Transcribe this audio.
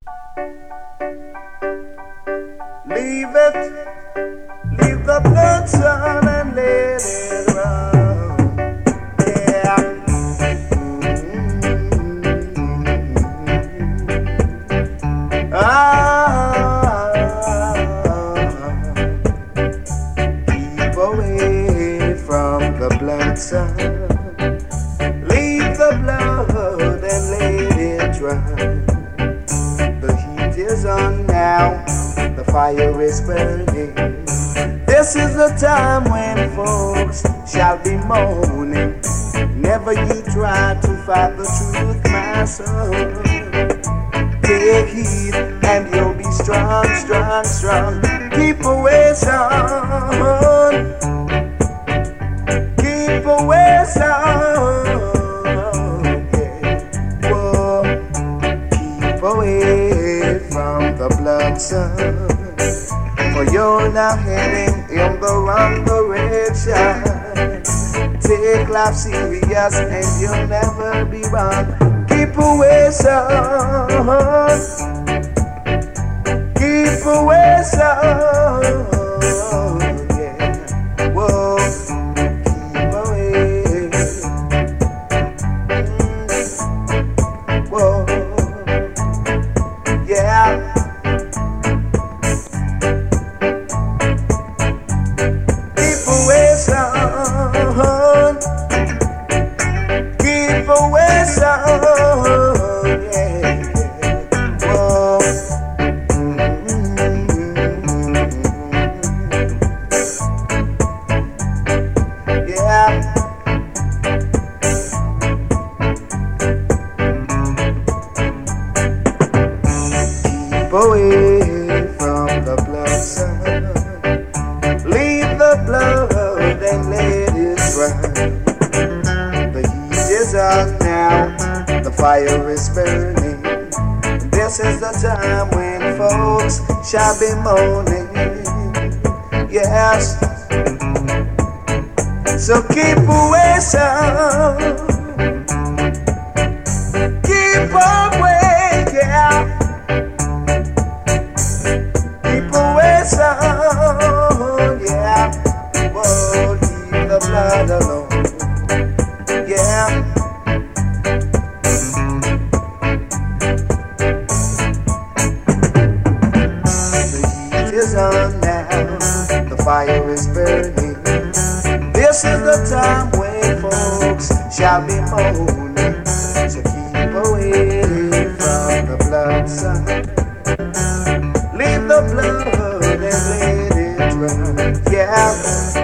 Leave it, leave the blood sun and let it run. Yeah. Keep away from the blood sun. Leave the blood and let it dry. The heat is on now. The fire is burning. This is the time when folks shall be moaning. Never you try to fight the truth, my son. Take heed and you'll be strong, strong, strong. Keep away, son. Keep away, son. Yeah. Whoa. Keep away from the blood, son. For you're now heading in the wrong direction. Take life serious and you'll never be wrong. Keep away, son. Keep away, son. Yeah. Whoa. Keep away. Whoa. Yeah. Keep away, son. Keep away, son. Yeah. Whoa. Yeah. Keep away from the blood, son. Leave the blood and let it dry. The heat is on now, the fire is burning. This is the time when folks shall be moaning. Yes. So keep away, son. Keep away, yeah. Keep away, son, yeah. Whoa, leave the blood alone, yeah. The heat is on now, the fire is burning. This is the time when folks shall be moaning. So keep away from the blood, son. Leave the blood and let it dry. Yeah.